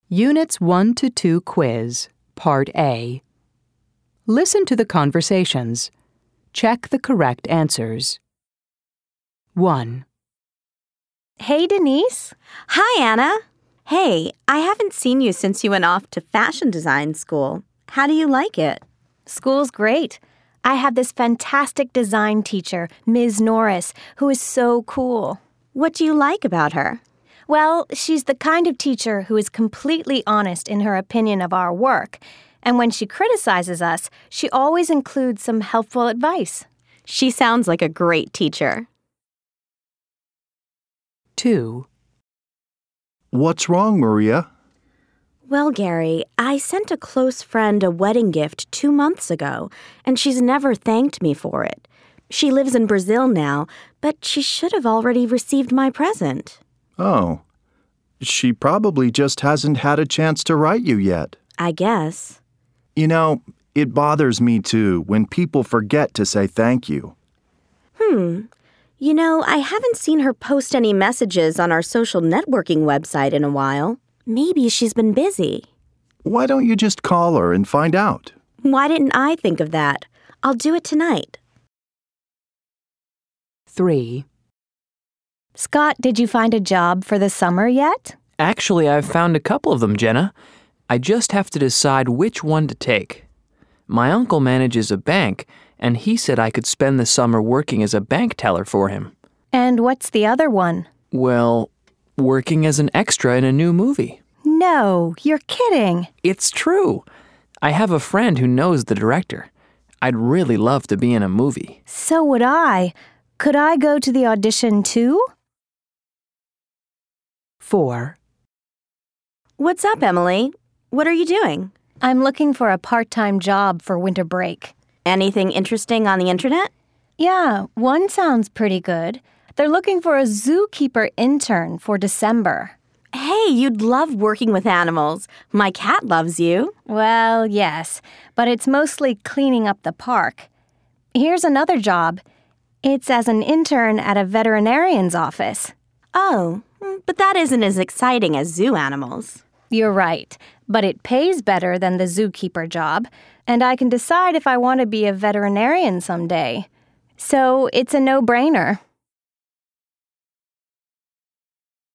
Units 1 to 2 quiz, Part A. Listen to the conversations. Check the correct answers. 1. Hey, Denise. Hi, Anna. Hey, I haven't seen you since you went off to fashion design school. How do you like it? School's great. I have this fantastic design teacher, Ms. Norris, who is so cool. What do you like about her? Well, she's the kind of teacher who is completely honest in her opinion of our work. And when she criticizes us, she always includes some helpful advice. She sounds like a great teacher. 2. What's wrong, Maria? Well, Gary, I sent a close friend a wedding gift 2 months ago, and she's never thanked me for it. She lives in Brazil now, but she should have already received my present. Oh, she probably just hasn't had a chance to write you yet. I guess. You know, it bothers me too when people forget to say thank you. You know, I haven't seen her post any messages on our social networking website in a while. Maybe she's been busy. Why don't you just call her and find out? Why didn't I think of that? I'll do it tonight. 3. Scott, did you find a job for the summer yet? Actually, I've found a couple of them, Jenna. I just have to decide which one to take. My uncle manages a bank, and he said I could spend the summer working as a bank teller for him. And what's the other one? Well, working as an extra in a new movie. No, you're kidding. It's true. I have a friend who knows the director. I'd really love to be in a movie. So would I. Could I go to the audition too? 4. What's up, Emily? What are you doing? I'm looking for a part-time job for winter break. Anything interesting on the internet? Yeah, one sounds pretty good. They're looking for a zookeeper intern for December. Hey, you'd love working with animals. My cat loves you. Well, yes, but it's mostly cleaning up the park. Here's another job. It's as an intern at a veterinarian's office. Oh, but that isn't as exciting as zoo animals. You're right, but it pays better than the zookeeper job, and I can decide if I want to be a veterinarian someday. So it's a no-brainer.